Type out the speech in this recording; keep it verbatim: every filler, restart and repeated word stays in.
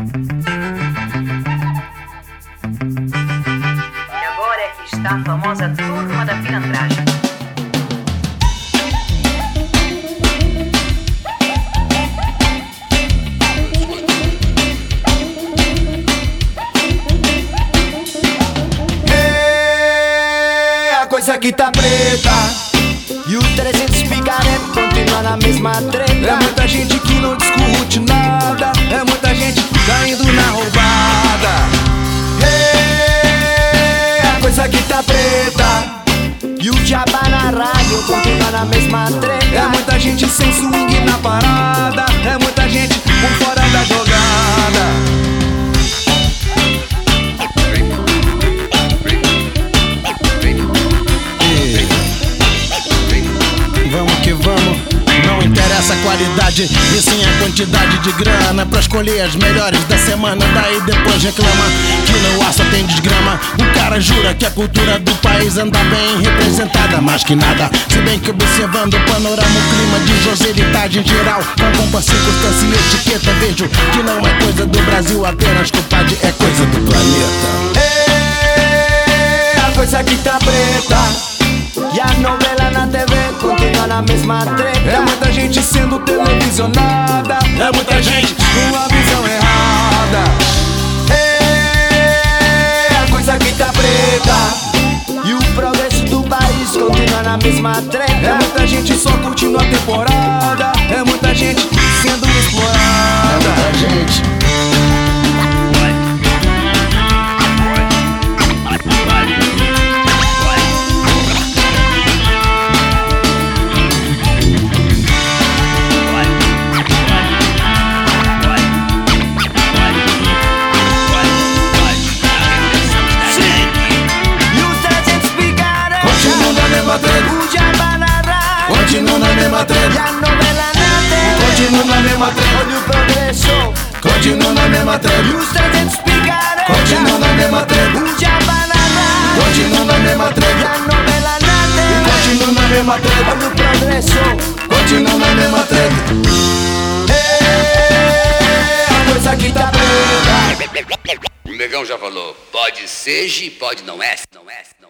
E agora é que está a famosa turma da pilantragem. Coisa que tá preta e o trezentos picareta continua na mesma treta. É muita gente que não discute nada, é muita gente caindo na roubada. Hey, a coisa que tá preta e o jabá na rádio continua na mesma treta. É muita gente sem swing na parada, é muita gente por fora da jogada. Não interessa a qualidade, e sim a quantidade de grana pra escolher as melhores da semana. Daí depois reclama que no ar só tem desgrama. O cara jura que a cultura do país anda bem representada, mais que nada. Se bem que observando o panorama, o clima de joselidade em geral, com pompa, circunstância e etiqueta, vejo que não é coisa do Brasil apenas, compadre, é coisa do planeta. Ei, a coisa que tá preta e a novela na T V continua na mesma treta. É muita gente sendo televisionada, é muita gente com uma visão errada. É a coisa que tá preta e o progresso do país continua na mesma treta. É muita gente só curtindo a temporada, é muita gente sendo explorada. É muita gente. O jabá na rádio continua na mesma treta. E a novela na T V continua na mesma treta. Olha o progresso continua na mesma treta. E os trezentos picareta continua na mesma treta. O jabá na rádio continua na mesma treta. E a novela na T V continua na mesma treta. Olha o progresso continua na mesma treta. Ei, a coisa que tá preta. O Negão já falou, pode seja e pode não é, não é.